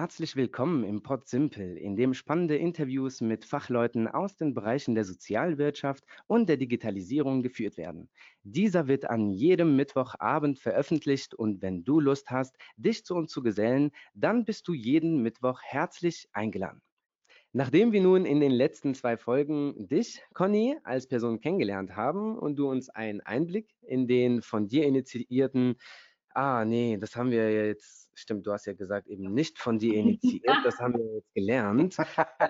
herzlich willkommen im Pod Simpel, in dem spannende Interviews mit Fachleuten aus den Bereichen der Sozialwirtschaft und der Digitalisierung geführt werden. Dieser wird an jedem Mittwochabend veröffentlicht und wenn du Lust hast, dich zu uns zu gesellen, dann bist du jeden Mittwoch herzlich eingeladen. Nachdem wir nun in den letzten 2 Folgen dich, Conny, als Person kennengelernt haben und du uns einen Einblick in den von dir initiierten ne, das haben wir ja jetzt stimmt, du hast ja gesagt, eben nicht von dir initiiert, das haben wir jetzt gelernt.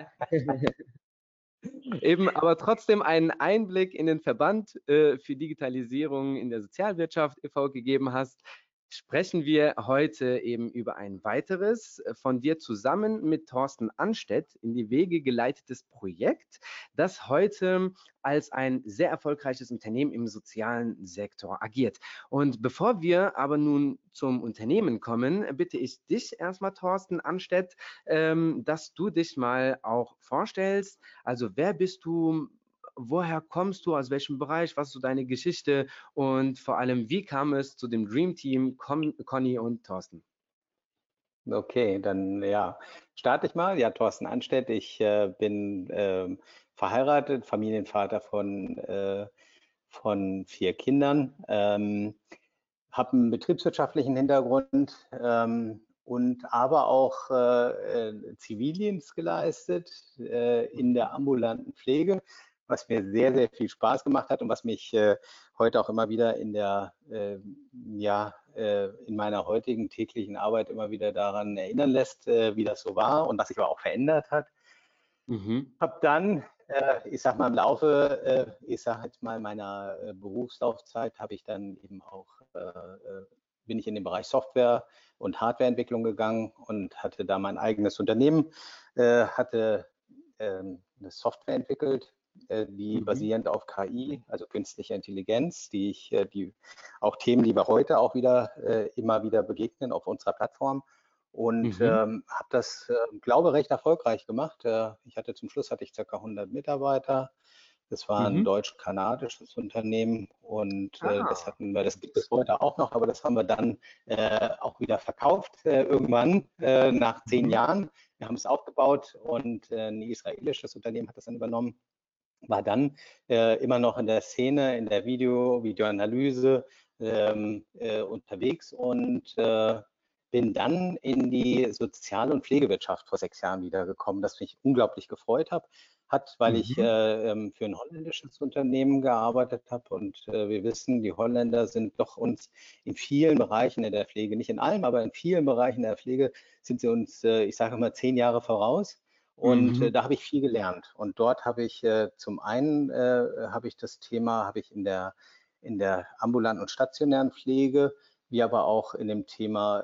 Eben, aber trotzdem einen Einblick in den Verband, für Digitalisierung in der Sozialwirtschaft e.V. gegeben hast, sprechen wir heute eben über ein weiteres, von dir zusammen mit Thorsten Anstedt in die Wege geleitetes Projekt, das heute als ein sehr erfolgreiches Unternehmen im sozialen Sektor agiert. Und bevor wir aber nun zum Unternehmen kommen, bitte ich dich erstmal, Thorsten Anstedt, dass du dich mal auch vorstellst. Also wer bist du? Woher kommst du? Aus welchem Bereich? Was ist so deine Geschichte? Und vor allem, wie kam es zu dem Dream Team Conny und Thorsten? Okay, dann ja, starte ich mal. Ja, Thorsten Anstedt. Ich bin verheiratet, Familienvater von 4 Kindern, habe einen betriebswirtschaftlichen Hintergrund und aber auch Zivildienst geleistet in der ambulanten Pflege, was mir sehr, sehr viel Spaß gemacht hat und was mich heute auch immer wieder in meiner heutigen täglichen Arbeit immer wieder daran erinnern lässt, wie das so war und was sich aber auch verändert hat. Mhm. Habe dann, ich sage mal, im Laufe, ich sage jetzt mal, meiner Berufslaufzeit habe ich dann eben auch, bin ich in den Bereich Software und Hardwareentwicklung gegangen und hatte da mein eigenes Unternehmen, hatte eine Software entwickelt, die Mhm. basierend auf KI, also künstlicher Intelligenz, die auch Themen, die wir heute auch wieder immer wieder begegnen auf unserer Plattform und Mhm. habe das, glaube recht erfolgreich gemacht. Zum Schluss hatte ich ca. 100 Mitarbeiter. Das war ein Mhm. deutsch-kanadisches Unternehmen und Ah. das gibt es heute auch noch, aber das haben wir dann auch wieder verkauft irgendwann nach 10 Mhm. Jahren. Wir haben es aufgebaut und ein israelisches Unternehmen hat das dann übernommen, war dann immer noch in der Szene, in der Videoanalyse unterwegs und bin dann in die Sozial- und Pflegewirtschaft vor 6 Jahren wiedergekommen, das mich unglaublich gefreut hat, weil ich Mhm. für ein holländisches Unternehmen gearbeitet habe und wir wissen, die Holländer sind doch uns in vielen Bereichen in der Pflege, nicht in allem, aber in vielen Bereichen der Pflege sind sie uns, ich sage immer, 10 Jahre voraus. Und Mhm. da habe ich viel gelernt. Und dort habe ich zum einen habe ich das Thema, habe ich in der ambulanten und stationären Pflege, wie aber auch in dem Thema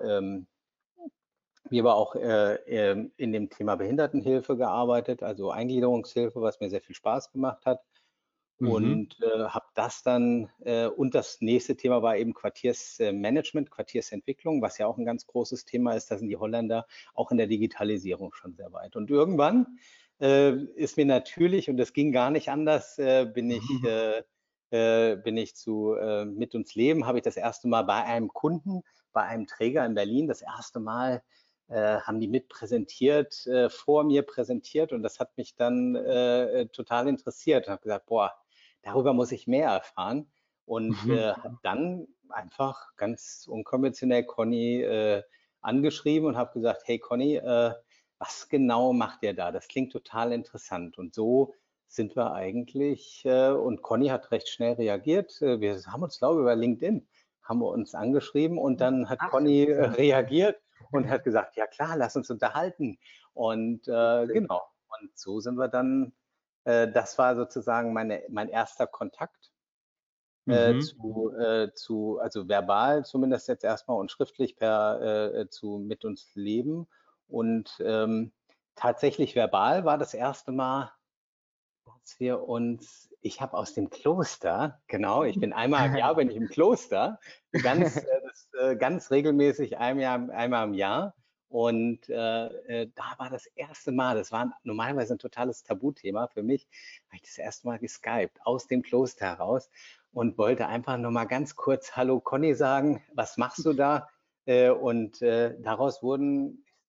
in dem Thema Behindertenhilfe gearbeitet, also Eingliederungshilfe, was mir sehr viel Spaß gemacht hat. Mhm. Und habe das dann, und das nächste Thema war eben Quartiersmanagement, Quartiersentwicklung, was ja auch ein ganz großes Thema ist. Da sind die Holländer auch in der Digitalisierung schon sehr weit. Und irgendwann ist mir natürlich, und das ging gar nicht anders, Mhm. bin ich zu Mit uns Leben, habe ich das erste Mal bei einem Kunden, bei einem Träger in Berlin, das erste Mal haben die mitpräsentiert, vor mir präsentiert und das hat mich dann total interessiert und habe gesagt, boah, darüber muss ich mehr erfahren und Mhm. habe dann einfach ganz unkonventionell Conny angeschrieben und habe gesagt, hey Conny, was genau macht ihr da? Das klingt total interessant. Und so sind wir eigentlich, und Conny hat recht schnell reagiert. Wir haben uns, glaube ich, über LinkedIn haben wir uns angeschrieben und dann hat Ach, Conny interessant. reagiert und hat gesagt, ja klar, lass uns unterhalten. Und genau, und so sind wir dann, das war sozusagen mein erster Kontakt Mhm. also verbal zumindest jetzt erstmal und schriftlich zu Mit uns Leben. Und tatsächlich verbal war das erste Mal, dass ich habe aus dem Kloster, genau, ich bin einmal im Jahr, bin ich im Kloster, ganz regelmäßig einmal im Jahr. Und da war das erste Mal, das war normalerweise ein totales Tabuthema für mich, habe ich das erste Mal geskypt aus dem Kloster heraus und wollte einfach nur mal ganz kurz Hallo Conny sagen, was machst du da? Und daraus wurden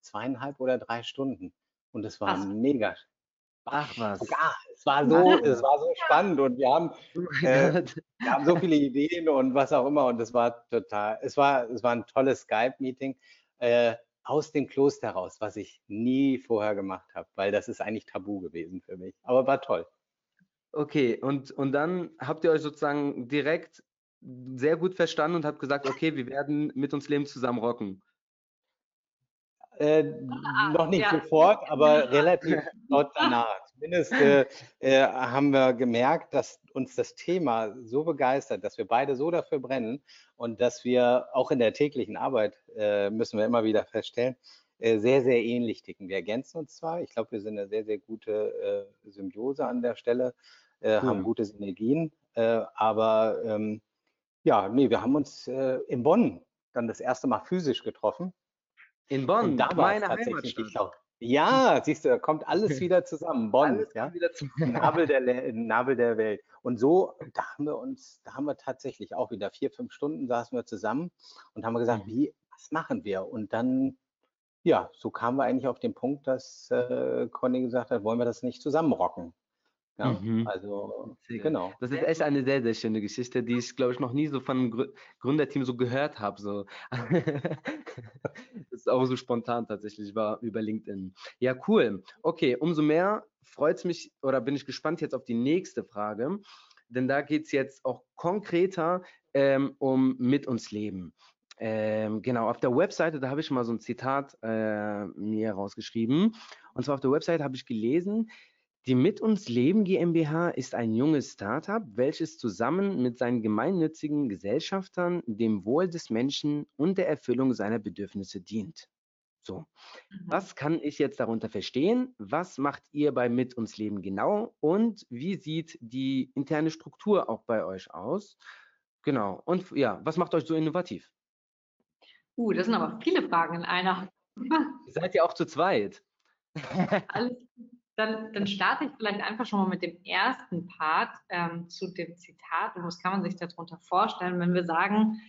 2,5 oder 3 Stunden. Und es war Was? mega. Ach was. Ja, es war so spannend und wir haben, Oh mein äh, Gott. wir haben so viele Ideen und was auch immer und es war ein tolles Skype-Meeting aus dem Kloster raus, was ich nie vorher gemacht habe, weil das ist eigentlich tabu gewesen für mich. Aber war toll. Okay, und dann habt ihr euch sozusagen direkt sehr gut verstanden und habt gesagt, okay, wir werden mit uns Leben zusammen rocken. Noch nicht Ja. sofort, aber relativ laut danach. Zumindest haben wir gemerkt, dass uns das Thema so begeistert, dass wir beide so dafür brennen und dass wir auch in der täglichen Arbeit, müssen wir immer wieder feststellen, sehr, sehr ähnlich ticken. Wir ergänzen uns zwar, ich glaube, wir sind eine sehr, sehr gute Symbiose an der Stelle, haben Cool. gute Synergien, aber ja, nee, wir haben uns in Bonn dann das erste Mal physisch getroffen. In Und Bonn, da war es meine tatsächlich die Heimatstadt. Schau. Ja, siehst du, da kommt alles wieder zusammen. Bonn, Alles ja, kommt wieder zu. Nabel der Welt. Und so, da haben wir tatsächlich auch wieder 4, 5 Stunden saßen wir zusammen und haben gesagt, Mhm. was machen wir? Und dann, ja, so kamen wir eigentlich auf den Punkt, dass Conny gesagt hat, wollen wir das nicht zusammen rocken? Ja, Mhm. also, Sehr geil. genau. Das ist echt eine sehr, sehr schöne Geschichte, die ich, glaube ich, noch nie so von einem Gründerteam so gehört habe. So. Das ist auch so spontan tatsächlich war über LinkedIn. Ja, cool. Okay, umso mehr freut es mich oder bin ich gespannt jetzt auf die nächste Frage, denn da geht es jetzt auch konkreter um mit uns Leben. Genau, auf der Webseite, da habe ich mal so ein Zitat mir rausgeschrieben. Und zwar auf der Webseite habe ich gelesen, die Mit uns Leben GmbH ist ein junges Startup, welches zusammen mit seinen gemeinnützigen Gesellschaftern dem Wohl des Menschen und der Erfüllung seiner Bedürfnisse dient. So, was kann ich jetzt darunter verstehen? Was macht ihr bei Mit uns Leben genau? Und wie sieht die interne Struktur auch bei euch aus? Genau. Und ja, was macht euch so innovativ? Das sind aber viele Fragen in einer. Ihr seid ja auch zu zweit. Alles, dann starte ich vielleicht einfach schon mal mit dem ersten Part zu dem Zitat. Und was kann man sich darunter vorstellen, wenn wir sagen,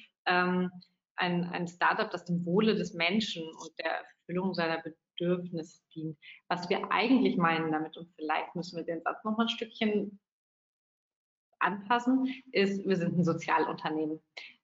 ein Startup, das dem Wohle des Menschen und der Erfüllung seiner Bedürfnisse dient. Was wir eigentlich meinen damit, und vielleicht müssen wir den Satz noch mal ein Stückchen anpassen, ist, wir sind ein Sozialunternehmen.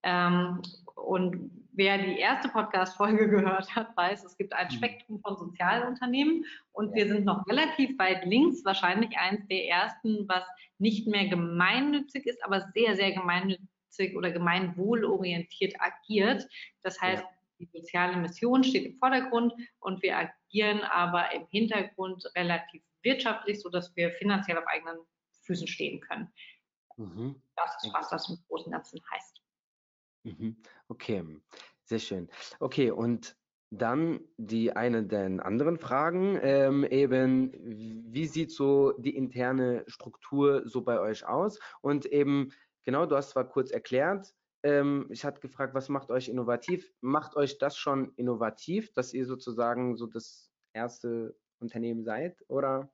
Und wer die erste Podcast-Folge gehört hat, weiß, es gibt ein Spektrum von Sozialunternehmen und wir sind noch relativ weit links, wahrscheinlich eins der ersten, was nicht mehr gemeinnützig ist, aber sehr, sehr gemeinnützig oder gemeinwohlorientiert agiert. Das heißt, die soziale Mission steht im Vordergrund und wir agieren aber im Hintergrund relativ wirtschaftlich, sodass wir finanziell auf eigenen Füßen stehen können. Mhm. Das ist, was das im Großen und Ganzen heißt. Mhm. Okay, sehr schön. Okay, und dann die eine der anderen Fragen, eben, wie sieht so die interne Struktur so bei euch aus? Und eben, genau, du hast zwar kurz erklärt, ich hatte gefragt, was macht euch innovativ? Macht euch das schon innovativ, dass ihr sozusagen so das erste Unternehmen seid, oder?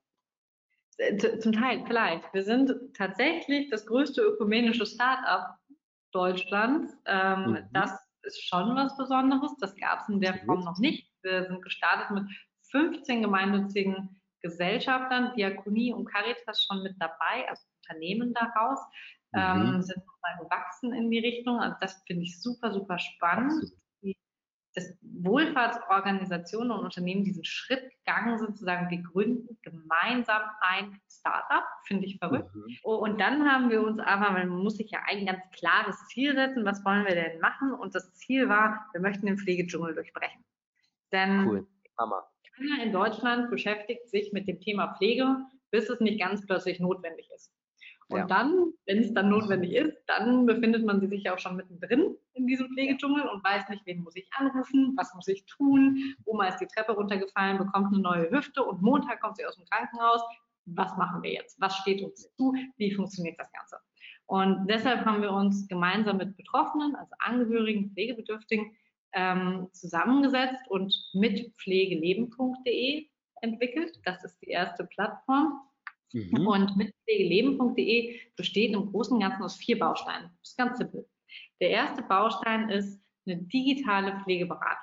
Zum Teil vielleicht. Wir sind tatsächlich das größte ökumenische Start-up Deutschlands. Das Mhm. ist schon was Besonderes. Das gab es in der Form Absolut. noch nicht. Wir sind gestartet mit 15 gemeinnützigen Gesellschaftern, Diakonie und Caritas schon mit dabei, also Unternehmen daraus, sind nochmal gewachsen in die Richtung. Also das finde ich super, super spannend. Absolut. Dass Wohlfahrtsorganisationen und Unternehmen diesen Schritt gegangen sind, zu sagen, wir gründen gemeinsam ein Startup, finde ich verrückt. Mhm. Und dann haben wir uns aber, man muss sich ja ein ganz klares Ziel setzen, was wollen wir denn machen? Und das Ziel war, wir möchten den Pflegedschungel durchbrechen. Cool. Denn Hammer. keiner in Deutschland beschäftigt sich mit dem Thema Pflege, bis es nicht ganz plötzlich notwendig ist. Ja. Und dann, wenn es dann notwendig ist, dann befindet man sich ja auch schon mittendrin in diesem Pflegedschungel und weiß nicht, wen muss ich anrufen, was muss ich tun. Oma ist die Treppe runtergefallen, bekommt eine neue Hüfte und Montag kommt sie aus dem Krankenhaus. Was machen wir jetzt? Was steht uns zu? Wie funktioniert das Ganze? Und deshalb haben wir uns gemeinsam mit Betroffenen, also Angehörigen, Pflegebedürftigen, zusammengesetzt und mit pflegeleben.de entwickelt. Das ist die erste Plattform. Mhm. Und mit pflegeleben.de besteht im Großen und Ganzen aus 4 Bausteinen. Das ist ganz simpel. Der erste Baustein ist eine digitale Pflegeberatung.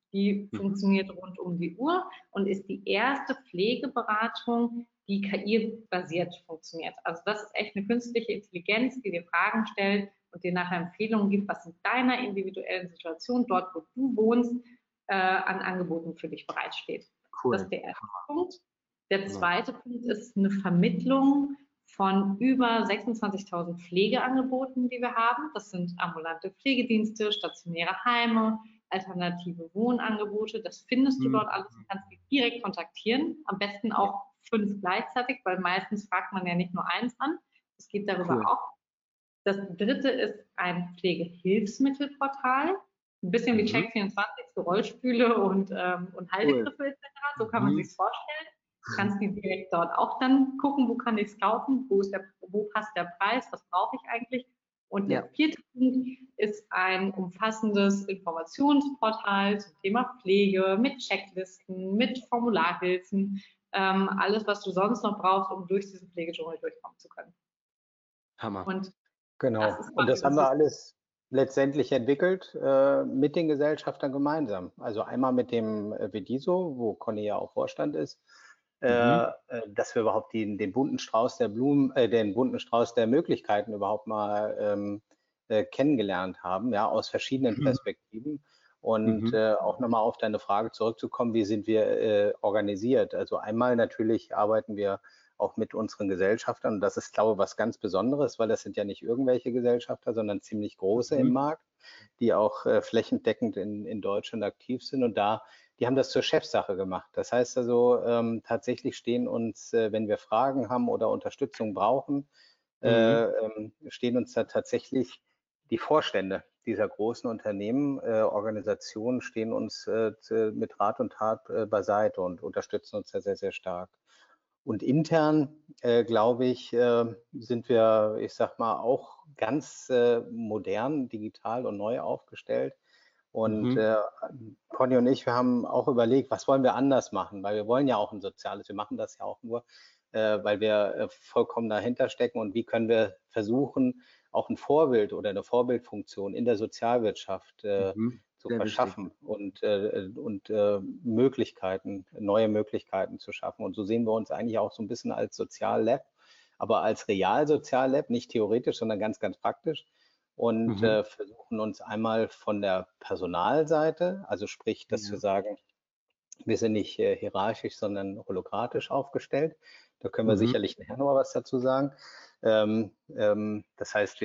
Die funktioniert rund um die Uhr und ist die erste Pflegeberatung, die KI-basiert funktioniert. Also das ist echt eine künstliche Intelligenz, die dir Fragen stellt und dir nachher Empfehlungen gibt, was in deiner individuellen Situation, dort wo du wohnst, an Angeboten für dich bereitsteht. Cool. Das ist der erste Punkt. Der zweite Punkt ist eine Vermittlung von über 26.000 Pflegeangeboten, die wir haben. Das sind ambulante Pflegedienste, stationäre Heime, alternative Wohnangebote. Das findest du dort alles und kannst dich direkt kontaktieren. Am besten auch 5 gleichzeitig, weil meistens fragt man ja nicht nur eins an. Es geht darüber auch. Das dritte ist ein Pflegehilfsmittelportal. Ein bisschen wie Check24 für Rollstühle und Haltegriffe etc. So kann man sich vorstellen. Kannst du direkt dort auch dann gucken, wo kann ich es kaufen, wo passt der Preis, was brauche ich eigentlich. Und der vierte Punkt ist ein umfassendes Informationsportal zum Thema Pflege mit Checklisten, mit Formularhilfen, alles, was du sonst noch brauchst, um durch diesen Pflegedschungel durchkommen zu können. Hammer. Und genau. Und das haben wir alles letztendlich entwickelt mit den Gesellschaftern gemeinsam. Also einmal mit dem VEDISO, wo Conny ja auch Vorstand ist, dass wir überhaupt den bunten Strauß der Blumen, den bunten Strauß der Möglichkeiten überhaupt mal kennengelernt haben, ja, aus verschiedenen Perspektiven. Und auch nochmal auf deine Frage zurückzukommen, wie sind wir organisiert? Also einmal natürlich arbeiten wir auch mit unseren Gesellschaftern. Und das ist, glaube ich, was ganz Besonderes, weil das sind ja nicht irgendwelche Gesellschafter, sondern ziemlich große im Markt, die auch flächendeckend in Deutschland aktiv sind. Und die haben das zur Chefsache gemacht. Das heißt also, tatsächlich stehen uns, wenn wir Fragen haben oder Unterstützung brauchen, stehen uns da tatsächlich die Vorstände dieser großen Unternehmen, Organisationen stehen uns mit Rat und Tat beiseite und unterstützen uns da sehr, sehr stark. Und intern, glaube ich, sind wir, ich sag mal, auch ganz modern, digital und neu aufgestellt. Und Conny und ich, wir haben auch überlegt, was wollen wir anders machen, weil wir wollen ja auch ein soziales, wir machen das ja auch nur, weil wir vollkommen dahinter stecken und wie können wir versuchen, auch ein Vorbild oder eine Vorbildfunktion in der Sozialwirtschaft zu verschaffen und Möglichkeiten, neue Möglichkeiten zu schaffen. Und so sehen wir uns eigentlich auch so ein bisschen als Soziallab, aber als Realsoziallab, nicht theoretisch, sondern ganz, ganz praktisch. Und versuchen uns einmal von der Personalseite, also sprich, dass wir sagen, wir sind nicht hierarchisch, sondern holokratisch aufgestellt. Da können wir sicherlich nachher noch was dazu sagen. Das heißt,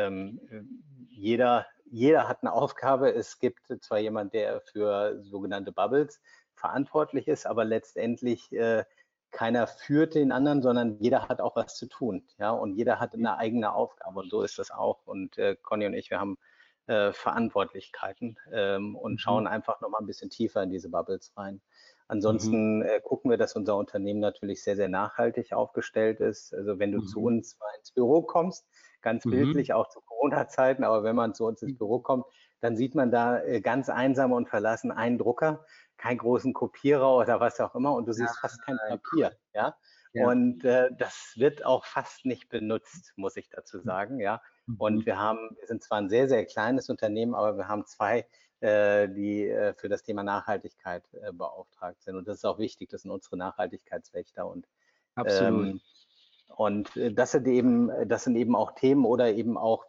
jeder hat eine Aufgabe. Es gibt zwar jemand, der für sogenannte Bubbles verantwortlich ist, aber letztendlich keiner führt den anderen, sondern jeder hat auch was zu tun. Ja? Und jeder hat eine eigene Aufgabe und so ist das auch. Und Conny und ich, wir haben Verantwortlichkeiten und schauen einfach nochmal ein bisschen tiefer in diese Bubbles rein. Ansonsten gucken wir, dass unser Unternehmen natürlich sehr, sehr nachhaltig aufgestellt ist. Also wenn du zu uns mal ins Büro kommst, ganz bildlich auch zu Corona-Zeiten, aber wenn man zu uns ins Büro kommt, dann sieht man da ganz einsam und verlassen einen Drucker, keinen großen Kopierer oder was auch immer und du siehst fast kein Papier. Ja? Und das wird auch fast nicht benutzt, muss ich dazu sagen. Ja? Und wir sind zwar ein sehr, sehr kleines Unternehmen, aber wir haben 2, die für das Thema Nachhaltigkeit beauftragt sind. Und das ist auch wichtig, das sind unsere Nachhaltigkeitswächter. Und, absolut. Das sind eben auch Themen oder eben auch,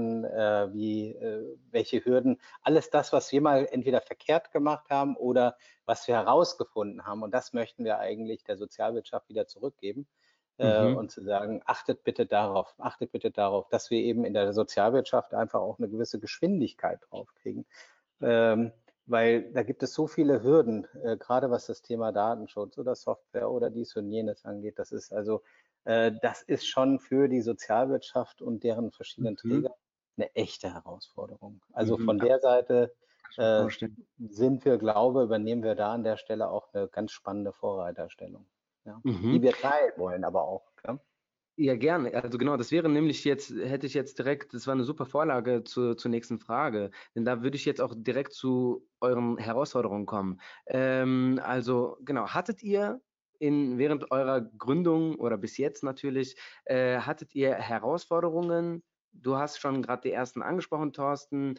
welche Hürden, alles das, was wir mal entweder verkehrt gemacht haben oder was wir herausgefunden haben. Und das möchten wir eigentlich der Sozialwirtschaft wieder zurückgeben. Und zu sagen, achtet bitte darauf, dass wir eben in der Sozialwirtschaft einfach auch eine gewisse Geschwindigkeit draufkriegen. Weil da gibt es so viele Hürden, gerade was das Thema Datenschutz oder Software oder dies und jenes angeht. Das ist schon für die Sozialwirtschaft und deren verschiedenen Träger eine echte Herausforderung. Also von der Seite übernehmen wir da an der Stelle auch eine ganz spannende Vorreiterstellung. Ja, die wir teilen wollen, aber auch. Ja? Ja, gerne. Also genau, das wäre nämlich das war eine super Vorlage zur nächsten Frage, denn da würde ich jetzt auch direkt zu euren Herausforderungen kommen. Also genau, hattet ihr während eurer Gründung oder bis jetzt natürlich, hattet ihr Herausforderungen, du hast schon gerade die ersten angesprochen, Thorsten,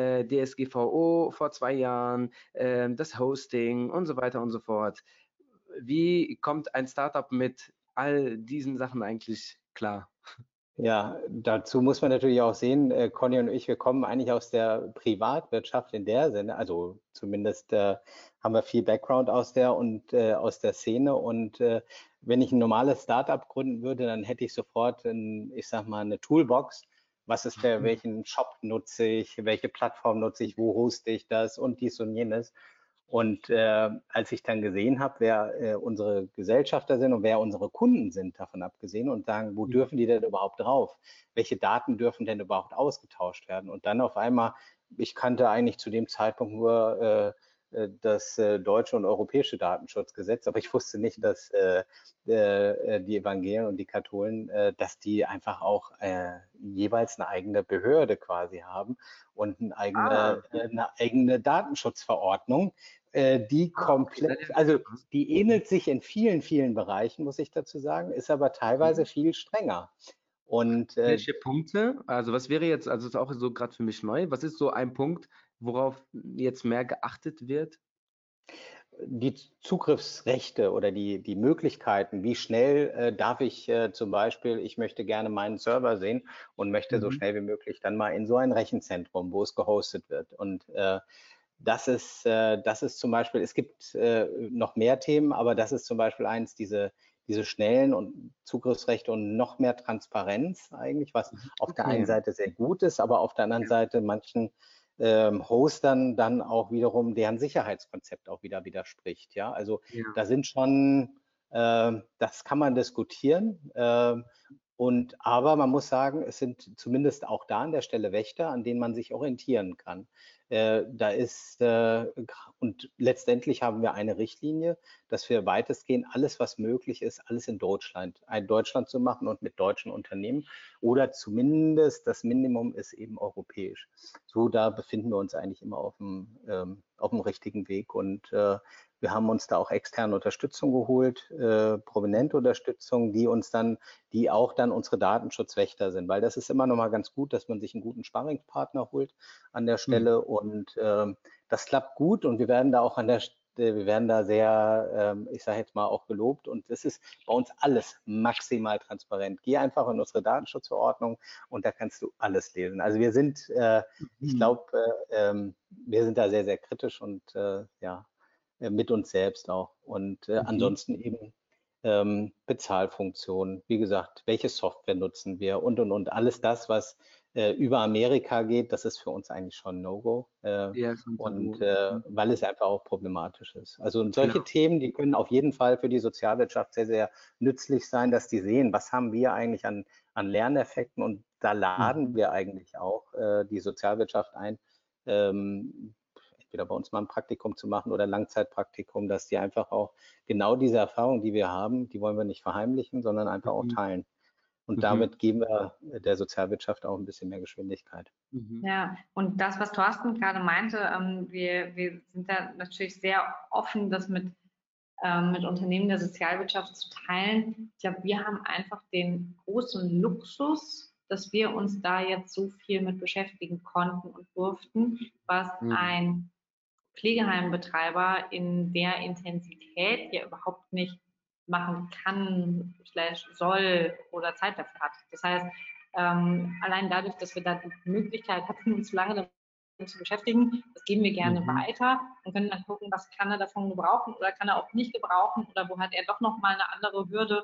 DSGVO vor 2 Jahren, das Hosting und so weiter und so fort. Wie kommt ein Startup mit all diesen Sachen eigentlich klar? Ja, dazu muss man natürlich auch sehen, Conny und ich, wir kommen eigentlich aus der Privatwirtschaft in der Sinne, also zumindest haben wir viel Background aus der und aus der Szene. Und wenn ich ein normales Startup gründen würde, dann hätte ich sofort, ich sag mal, eine Toolbox. Was ist welchen Shop nutze ich, welche Plattform nutze ich, wo hoste ich das und dies und jenes. Und als ich dann gesehen habe, wer unsere Gesellschafter sind und wer unsere Kunden sind, davon abgesehen, und sagen, wo dürfen die denn überhaupt drauf? Welche Daten dürfen denn überhaupt ausgetauscht werden? Und dann auf einmal, ich kannte eigentlich zu dem Zeitpunkt nur das deutsche und europäische Datenschutzgesetz, aber ich wusste nicht, dass die Evangelien und die Katholen, dass die einfach auch jeweils eine eigene Behörde quasi haben und eine eigene Datenschutzverordnung, die komplett, also die ähnelt sich in vielen, vielen Bereichen, muss ich dazu sagen, ist aber teilweise viel strenger. Und welche Punkte? Also was wäre jetzt, also ist auch so gerade für mich neu, was ist so ein Punkt, worauf jetzt mehr geachtet wird? die Zugriffsrechte oder die Möglichkeiten, wie schnell darf ich zum Beispiel, ich möchte gerne meinen Server sehen und möchte so schnell wie möglich dann mal in so ein Rechenzentrum, wo es gehostet wird. Und das ist zum Beispiel, es gibt noch mehr Themen, aber das ist zum Beispiel eins, diese schnellen und Zugriffsrechte und noch mehr Transparenz eigentlich, was auf der einen Seite sehr gut ist, aber auf der anderen Seite manchen Hostern dann auch wiederum deren Sicherheitskonzept auch wieder widerspricht. Ja, also da sind schon, das kann man diskutieren. Aber man muss sagen, es sind zumindest auch da an der Stelle Wächter, an denen man sich orientieren kann. Und letztendlich haben wir eine Richtlinie, dass wir weitestgehend alles, was möglich ist, alles in Deutschland zu machen und mit deutschen Unternehmen, oder zumindest das Minimum ist eben europäisch. So, da befinden wir uns eigentlich immer auf dem richtigen Weg, und wir haben uns da auch externe Unterstützung geholt, prominente Unterstützung, die auch dann unsere Datenschutzwächter sind, weil das ist immer noch mal ganz gut, dass man sich einen guten Sparringspartner holt an der Stelle, und das klappt gut, und wir werden da auch wir werden da sehr, ich sage jetzt mal, auch gelobt, und es ist bei uns alles maximal transparent. Geh einfach in unsere Datenschutzverordnung und da kannst du alles lesen. Also wir sind, ich glaube, wir sind da sehr, sehr kritisch und ja, mit uns selbst auch. Und ansonsten eben Bezahlfunktionen, wie gesagt, welche Software nutzen wir und. Alles das, was über Amerika geht, das ist für uns eigentlich schon No-Go. Weil es einfach auch problematisch ist. Also und solche Themen, die können auf jeden Fall für die Sozialwirtschaft sehr, sehr nützlich sein, dass die sehen, was haben wir eigentlich an Lerneffekten, und da laden wir eigentlich auch die Sozialwirtschaft ein, entweder bei uns mal ein Praktikum zu machen oder Langzeitpraktikum, dass die einfach auch genau diese Erfahrung, die wir haben, die wollen wir nicht verheimlichen, sondern einfach auch teilen. Und damit geben wir der Sozialwirtschaft auch ein bisschen mehr Geschwindigkeit. Ja, und das, was Thorsten gerade meinte, wir sind da natürlich sehr offen, das mit Unternehmen der Sozialwirtschaft zu teilen. Ich glaube, wir haben einfach den großen Luxus, dass wir uns da jetzt so viel mit beschäftigen konnten und durften, was ein Pflegeheimbetreiber in der Intensität ja überhaupt nicht machen kann, soll oder Zeit dafür hat. Das heißt, allein dadurch, dass wir da die Möglichkeit hatten, uns lange damit zu beschäftigen, das geben wir gerne weiter und können dann gucken, was kann er davon gebrauchen oder kann er auch nicht gebrauchen oder wo hat er doch nochmal eine andere Hürde.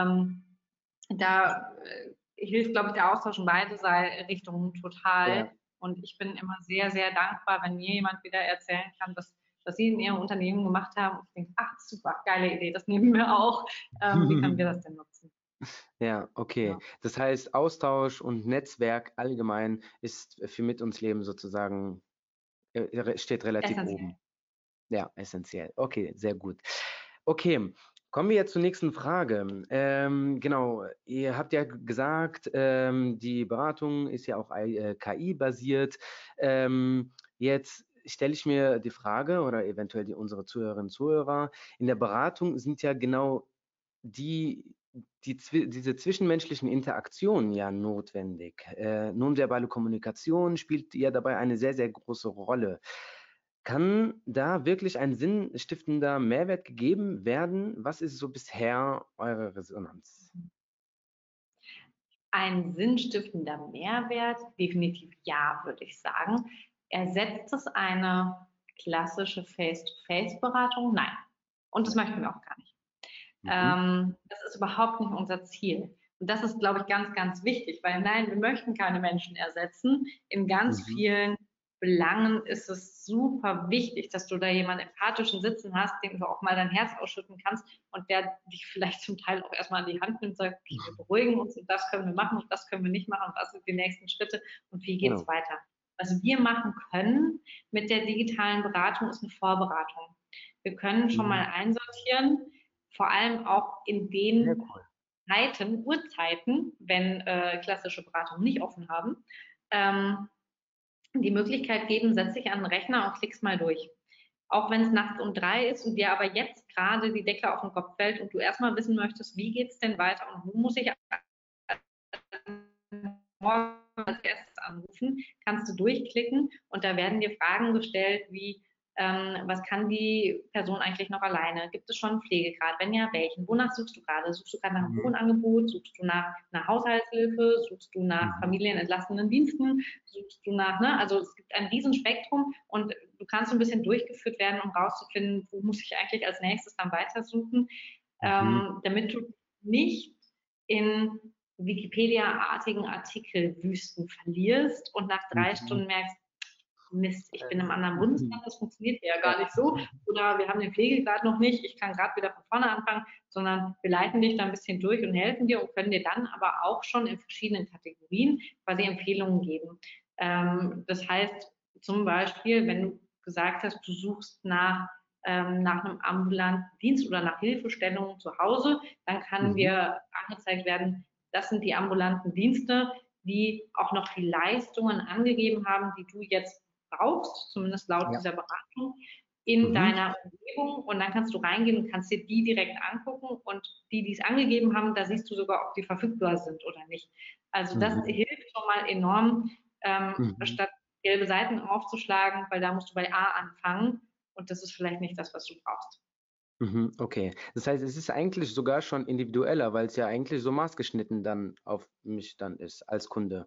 Da hilft, glaube ich, der Austausch in beide Richtungen total. Ja. Und ich bin immer sehr, sehr dankbar, wenn mir jemand wieder erzählen kann, was Sie in Ihrem Unternehmen gemacht haben. Und ich denke, ach, super, geile Idee, das nehmen wir auch. Wie können wir das denn nutzen? Ja, okay. Ja. Das heißt, Austausch und Netzwerk allgemein ist für mit uns Leben sozusagen, steht relativ oben. Ja, essentiell. Okay, sehr gut. Okay, kommen wir jetzt zur nächsten Frage. Genau, ihr habt ja gesagt, die Beratung ist ja auch KI-basiert. Jetzt stelle ich mir die Frage, oder eventuell unsere Zuhörerinnen und Zuhörer, in der Beratung sind ja genau die diese zwischenmenschlichen Interaktionen ja notwendig. Nonverbale Kommunikation spielt ja dabei eine sehr, sehr große Rolle. Kann da wirklich ein sinnstiftender Mehrwert gegeben werden? Was ist so bisher eure Resonanz? Ein sinnstiftender Mehrwert, definitiv ja, würde ich sagen. Ersetzt es eine klassische Face-to-Face-Beratung? Nein. Und das möchten wir auch gar nicht. Das ist überhaupt nicht unser Ziel. Und das ist, glaube ich, ganz, ganz wichtig, weil nein, wir möchten keine Menschen ersetzen. In ganz vielen Belangen ist es super wichtig, dass du da jemanden empathischen Sitzen hast, dem du auch mal dein Herz ausschütten kannst und der dich vielleicht zum Teil auch erstmal an die Hand nimmt und sagt, okay, wir beruhigen uns und das können wir machen und das können wir nicht machen und was sind die nächsten Schritte und wie geht es weiter. Was wir machen können mit der digitalen Beratung ist eine Vorberatung. Wir können schon mal einsortieren, vor allem auch in den Uhrzeiten, wenn klassische Beratungen nicht offen haben, die Möglichkeit geben, setz dich an den Rechner und klickst mal durch. Auch wenn es nachts um 3 ist und dir aber jetzt gerade die Decke auf den Kopf fällt und du erstmal wissen möchtest, wie geht es denn weiter und wo muss ich morgen als erstes anrufen, kannst du durchklicken und da werden dir Fragen gestellt wie, was kann die Person eigentlich noch alleine? Gibt es schon einen Pflegegrad? Wenn ja, welchen? Wonach suchst du gerade? Suchst du gerade nach einem Wohnangebot? Suchst du nach einer Haushaltshilfe? Suchst du nach familienentlastenden Diensten? Suchst du nach, ne? Also es gibt ein Riesenspektrum und du kannst so ein bisschen durchgeführt werden, um rauszufinden, wo muss ich eigentlich als nächstes dann weitersuchen, damit du nicht in Wikipedia-artigen Artikelwüsten verlierst und nach 3 Stunden merkst, Mist, ich bin im anderen Bundesland, das funktioniert ja gar nicht so. Oder wir haben den Pflegegrad noch nicht, ich kann gerade wieder von vorne anfangen, sondern wir leiten dich da ein bisschen durch und helfen dir und können dir dann aber auch schon in verschiedenen Kategorien quasi Empfehlungen geben. Das heißt zum Beispiel, wenn du gesagt hast, du suchst nach einem ambulanten Dienst oder nach Hilfestellungen zu Hause, dann kann dir angezeigt werden, das sind die ambulanten Dienste, die auch noch die Leistungen angegeben haben, die du jetzt brauchst, zumindest laut dieser Beratung, in deiner Umgebung. Und dann kannst du reingehen und kannst dir die direkt angucken. Und die, die es angegeben haben, da siehst du sogar, ob die verfügbar sind oder nicht. Also das hilft schon mal enorm, statt gelbe Seiten aufzuschlagen, weil da musst du bei A anfangen. Und das ist vielleicht nicht das, was du brauchst. Okay. Das heißt, es ist eigentlich sogar schon individueller, weil es ja eigentlich so maßgeschnitten dann auf mich dann ist als Kunde.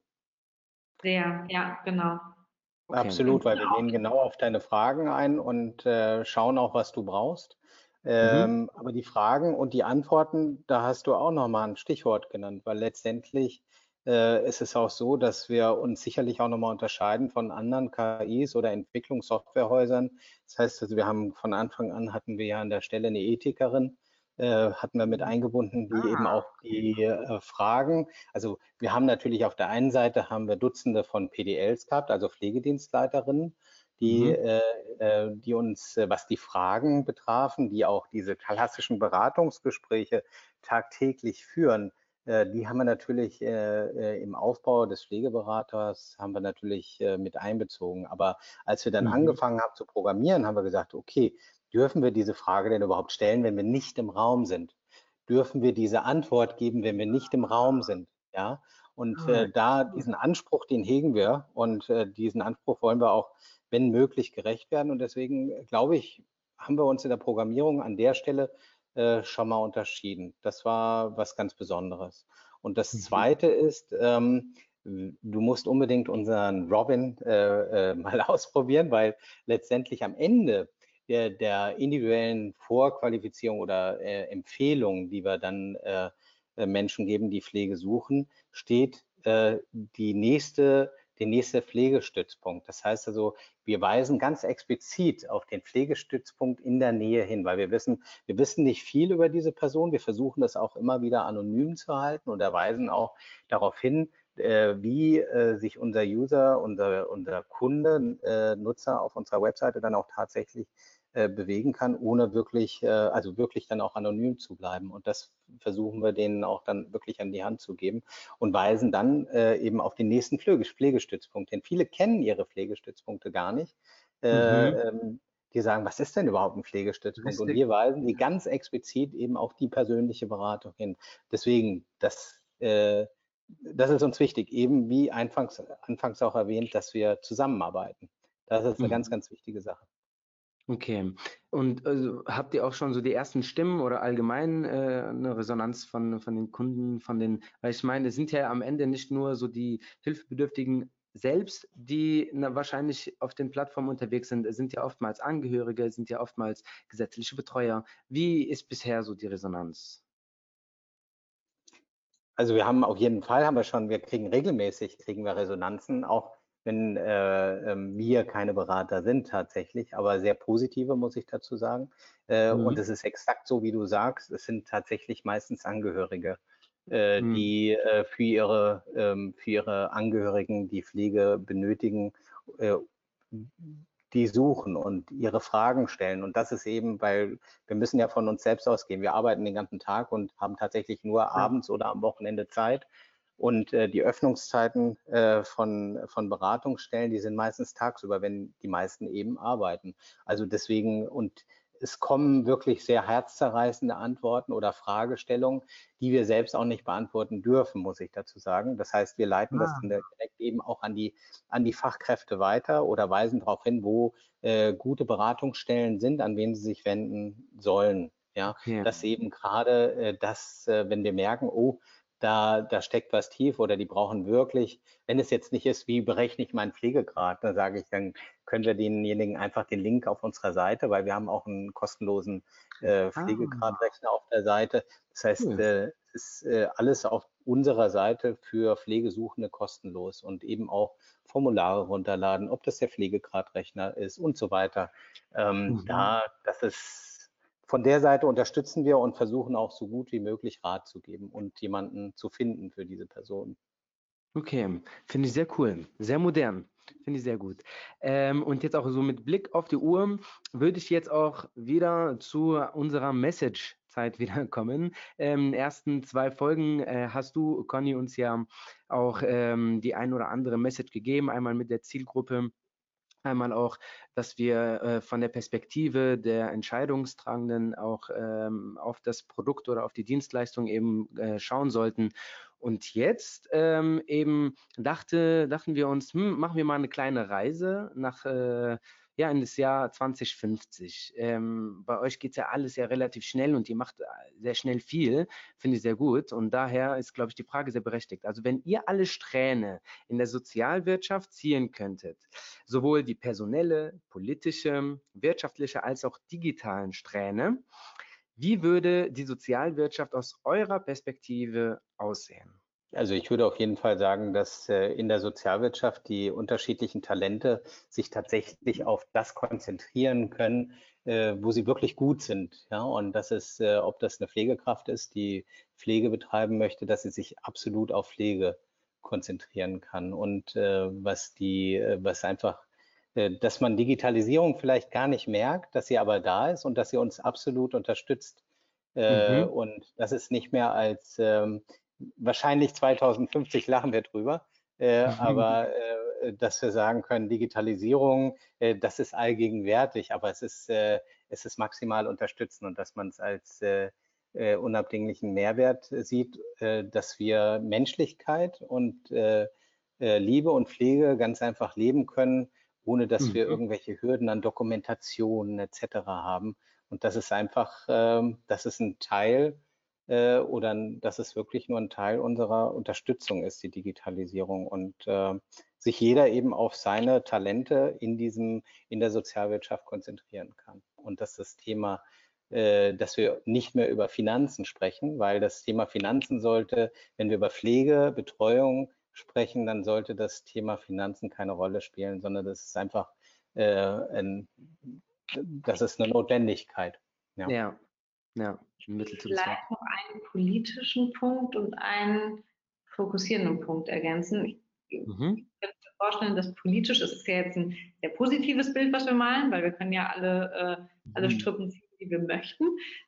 Sehr, ja, genau. Okay. Absolut, weil wir gehen genau auf deine Fragen ein und schauen auch, was du brauchst. Aber die Fragen und die Antworten, da hast du auch nochmal ein Stichwort genannt, weil letztendlich ist es auch so, dass wir uns sicherlich auch nochmal unterscheiden von anderen KIs oder Entwicklungssoftwarehäusern. Das heißt, also wir haben von Anfang an hatten wir ja an der Stelle eine Ethikerin, hatten wir mit eingebunden, die eben auch die Fragen, also wir haben natürlich auf der einen Seite haben wir Dutzende von PDLs gehabt, also Pflegedienstleiterinnen, die uns, was die Fragen betrafen, die auch diese klassischen Beratungsgespräche tagtäglich führen, die haben wir natürlich im Aufbau des Pflegeberaters haben wir natürlich mit einbezogen. Aber als wir dann angefangen haben zu programmieren, haben wir gesagt, okay, dürfen wir diese Frage denn überhaupt stellen, wenn wir nicht im Raum sind? Dürfen wir diese Antwort geben, wenn wir nicht im Raum sind? Ja, und da diesen Anspruch, den hegen wir und diesen Anspruch wollen wir auch, wenn möglich, gerecht werden. Und deswegen glaube ich, haben wir uns in der Programmierung an der Stelle schon mal unterschieden. Das war was ganz Besonderes. Und das Zweite ist, du musst unbedingt unseren Robin mal ausprobieren, weil letztendlich am Ende der individuellen Vorqualifizierung oder Empfehlungen, die wir dann Menschen geben, die Pflege suchen, steht der nächste Pflegestützpunkt. Das heißt also, wir weisen ganz explizit auf den Pflegestützpunkt in der Nähe hin, weil wir wissen nicht viel über diese Person. Wir versuchen das auch immer wieder anonym zu halten und weisen auch darauf hin, wie sich unser User, unser Kunde, Nutzer auf unserer Webseite dann auch tatsächlich bewegen kann, ohne wirklich, also wirklich dann auch anonym zu bleiben. Und das versuchen wir denen auch dann wirklich an die Hand zu geben und weisen dann eben auf den nächsten Pflegestützpunkt hin. Viele kennen ihre Pflegestützpunkte gar nicht. die sagen, was ist denn überhaupt ein Pflegestützpunkt? Und Richtig. wir weisen die ganz explizit eben auf die persönliche Beratung hin. Deswegen, das ist uns wichtig, eben wie anfangs auch erwähnt, dass wir zusammenarbeiten. Das ist eine ganz, ganz wichtige Sache. Okay. Und also, habt ihr auch schon so die ersten Stimmen oder allgemein eine Resonanz von den Kunden, weil ich meine, es sind ja am Ende nicht nur so die Hilfebedürftigen selbst, die wahrscheinlich auf den Plattformen unterwegs sind. Es sind ja oftmals Angehörige, es sind ja oftmals gesetzliche Betreuer. Wie ist bisher so die Resonanz? Also wir haben auf jeden Fall, wir kriegen regelmäßig Resonanzen, auch wenn wir keine Berater sind tatsächlich, aber sehr positive, muss ich dazu sagen. Und es ist exakt so, wie du sagst, es sind tatsächlich meistens Angehörige, die für ihre Angehörigen, die Pflege benötigen, die suchen und ihre Fragen stellen. Und das ist eben, weil wir müssen ja von uns selbst ausgehen. Wir arbeiten den ganzen Tag und haben tatsächlich nur abends oder am Wochenende Zeit. Und die Öffnungszeiten von Beratungsstellen, die sind meistens tagsüber, wenn die meisten eben arbeiten. Also deswegen, und es kommen wirklich sehr herzzerreißende Antworten oder Fragestellungen, die wir selbst auch nicht beantworten dürfen, muss ich dazu sagen. Das heißt, wir leiten das dann direkt eben auch an die Fachkräfte weiter oder weisen darauf hin, wo gute Beratungsstellen sind, an wen sie sich wenden sollen. Ja, Okay. dass eben gerade wenn wir merken, oh, da steckt was tief oder die brauchen wirklich, wenn es jetzt nicht ist, wie berechne ich meinen Pflegegrad, dann sage ich, dann können wir denjenigen einfach den Link auf unserer Seite, weil wir haben auch einen kostenlosen Pflegegradrechner auf der Seite. Das heißt, es ist alles auf unserer Seite für Pflegesuchende kostenlos und eben auch Formulare runterladen, ob das der Pflegegradrechner ist und so weiter. Von der Seite unterstützen wir und versuchen auch so gut wie möglich Rat zu geben und jemanden zu finden für diese Person. Okay, finde ich sehr cool, sehr modern, finde ich sehr gut. Und jetzt auch so mit Blick auf die Uhr würde ich jetzt auch wieder zu unserer Message-Zeit wieder kommen. Ersten 2 Folgen hast du, Conny, uns ja auch die ein oder andere Message gegeben, einmal mit der Zielgruppe. Einmal auch, dass wir von der Perspektive der Entscheidungstragenden auch auf das Produkt oder auf die Dienstleistung eben schauen sollten. Und jetzt eben dachten wir uns, machen wir mal eine kleine Reise in das Jahr 2050. Bei euch geht ja alles ja relativ schnell und ihr macht sehr schnell viel, finde ich sehr gut. Und daher ist, glaube ich, die Frage sehr berechtigt. Also wenn ihr alle Strähne in der Sozialwirtschaft ziehen könntet, sowohl die personelle, politische, wirtschaftliche als auch digitalen Strähne, wie würde die Sozialwirtschaft aus eurer Perspektive aussehen? Also ich würde auf jeden Fall sagen, dass in der Sozialwirtschaft die unterschiedlichen Talente sich tatsächlich auf das konzentrieren können, wo sie wirklich gut sind. Ja? Und das ist, ob das eine Pflegekraft ist, die Pflege betreiben möchte, dass sie sich absolut auf Pflege konzentrieren kann. Und dass man Digitalisierung vielleicht gar nicht merkt, dass sie aber da ist und dass sie uns absolut unterstützt. Und das ist nicht mehr als wahrscheinlich 2050 lachen wir drüber, aber dass wir sagen können, Digitalisierung, das ist allgegenwärtig, aber es ist maximal unterstützen und dass man es als unabdinglichen Mehrwert sieht, dass wir Menschlichkeit und Liebe und Pflege ganz einfach leben können, ohne dass wir irgendwelche Hürden an Dokumentationen etc. haben. Und das ist einfach, das ist ein Teil dass es wirklich nur ein Teil unserer Unterstützung ist, die Digitalisierung und sich jeder eben auf seine Talente in der Sozialwirtschaft konzentrieren kann. Und dass das Thema, dass wir nicht mehr über Finanzen sprechen, weil das Thema Finanzen sollte, wenn wir über Pflege, Betreuung sprechen, dann sollte das Thema Finanzen keine Rolle spielen, sondern das ist einfach das ist eine Notwendigkeit. Ja. Mittel zum Zweck. Vielleicht noch einen politischen Punkt und einen fokussierenden Punkt ergänzen. Ich könnte mir vorstellen, dass politisch ist ja jetzt ein sehr positives Bild, was wir malen, weil wir können ja alle Strippen ziehen, die wir möchten.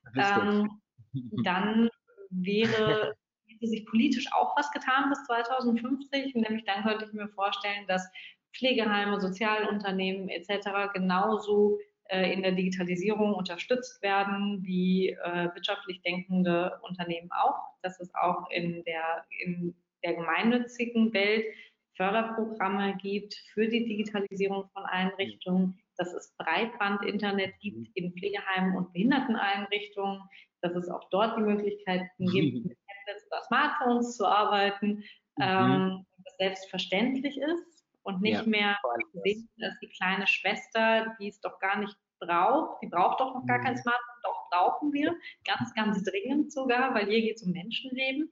Dann hätte sich politisch auch was getan bis 2050, nämlich dann könnte ich mir vorstellen, dass Pflegeheime, Sozialunternehmen etc. genauso in der Digitalisierung unterstützt werden, wie wirtschaftlich denkende Unternehmen auch, dass es auch in der gemeinnützigen Welt Förderprogramme gibt für die Digitalisierung von Einrichtungen, dass es Breitband-Internet gibt in Pflegeheimen und Behinderteneinrichtungen, dass es auch dort die Möglichkeiten gibt, mit Tablets oder Smartphones zu arbeiten, das selbstverständlich ist und nicht mehr sehen, dass die kleine Schwester, die es doch gar nicht braucht, die braucht doch noch gar kein Smartphone, doch brauchen wir, ganz, ganz dringend sogar, weil hier geht es um Menschenleben.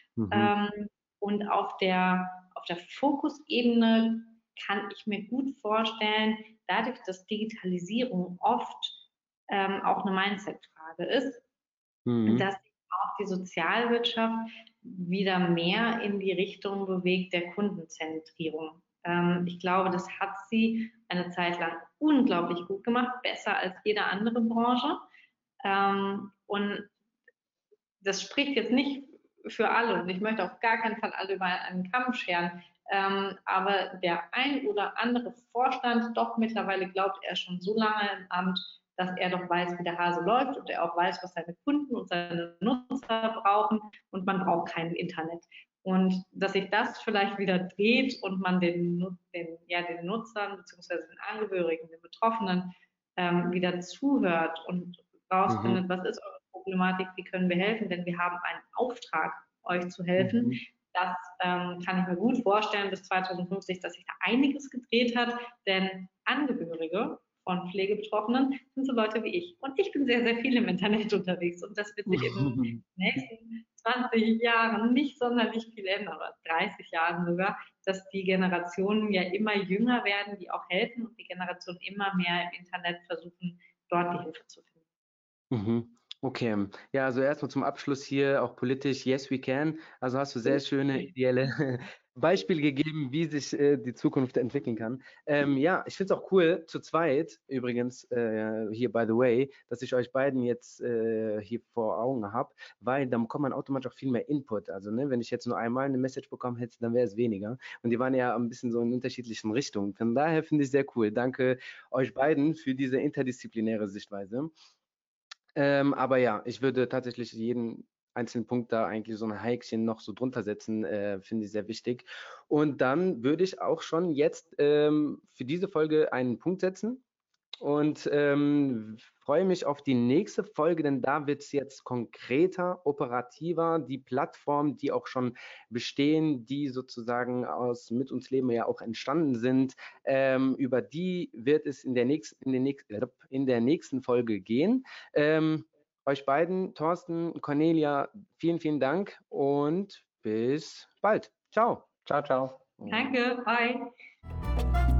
Und auf der Fokusebene kann ich mir gut vorstellen, dadurch, dass Digitalisierung oft auch eine Mindset-Frage ist, dass sich auch die Sozialwirtschaft wieder mehr in die Richtung bewegt der Kundenzentrierung. Ich glaube, das hat sie eine Zeit lang unglaublich gut gemacht, besser als jede andere Branche. Und das spricht jetzt nicht für alle und ich möchte auf gar keinen Fall alle über einen Kamm scheren. Aber der ein oder andere Vorstand, doch mittlerweile glaubt er schon so lange im Amt, dass er doch weiß, wie der Hase läuft und er auch weiß, was seine Kunden und seine Nutzer brauchen und man braucht kein Internet. Und dass sich das vielleicht wieder dreht und man den Nutzern bzw. den Angehörigen, den Betroffenen wieder zuhört und rausfindet, was ist eure Problematik, wie können wir helfen, denn wir haben einen Auftrag, euch zu helfen. Das kann ich mir gut vorstellen bis 2050, dass sich da einiges gedreht hat, denn Angehörige von Pflegebetroffenen sind so Leute wie ich. Und ich bin sehr, sehr viel im Internet unterwegs und das wird sich in den nächsten 20 Jahren nicht sonderlich viel ändern, oder 30 Jahren sogar, dass die Generationen ja immer jünger werden, die auch helfen und die Generationen immer mehr im Internet versuchen, dort die Hilfe zu finden. Okay, ja, also erstmal zum Abschluss hier auch politisch, yes we can. Also hast du sehr schöne ideelle Beispiele gegeben, wie sich die Zukunft entwickeln kann. Ja, ich finde es auch cool, zu zweit übrigens, hier by the way, dass ich euch beiden jetzt hier vor Augen habe, weil dann bekommt man automatisch auch viel mehr Input. Also ne, wenn ich jetzt nur einmal eine Message bekommen hätte, dann wäre es weniger. Und die waren ja ein bisschen so in unterschiedlichen Richtungen. Von daher finde ich sehr cool. Danke euch beiden für diese interdisziplinäre Sichtweise. Aber ja, ich würde tatsächlich jeden einzelnen Punkt da eigentlich so ein Häkchen noch so drunter setzen, finde ich sehr wichtig. Und dann würde ich auch schon jetzt für diese Folge einen Punkt setzen und freue mich auf die nächste Folge, denn da wird es jetzt konkreter, operativer. Die Plattformen, die auch schon bestehen, die sozusagen aus Mit uns Leben ja auch entstanden sind, über die wird es in der nächsten Folge gehen. Euch beiden, Thorsten, Cornelia, vielen, vielen Dank und bis bald. Ciao. Ciao, ciao. Danke, bye.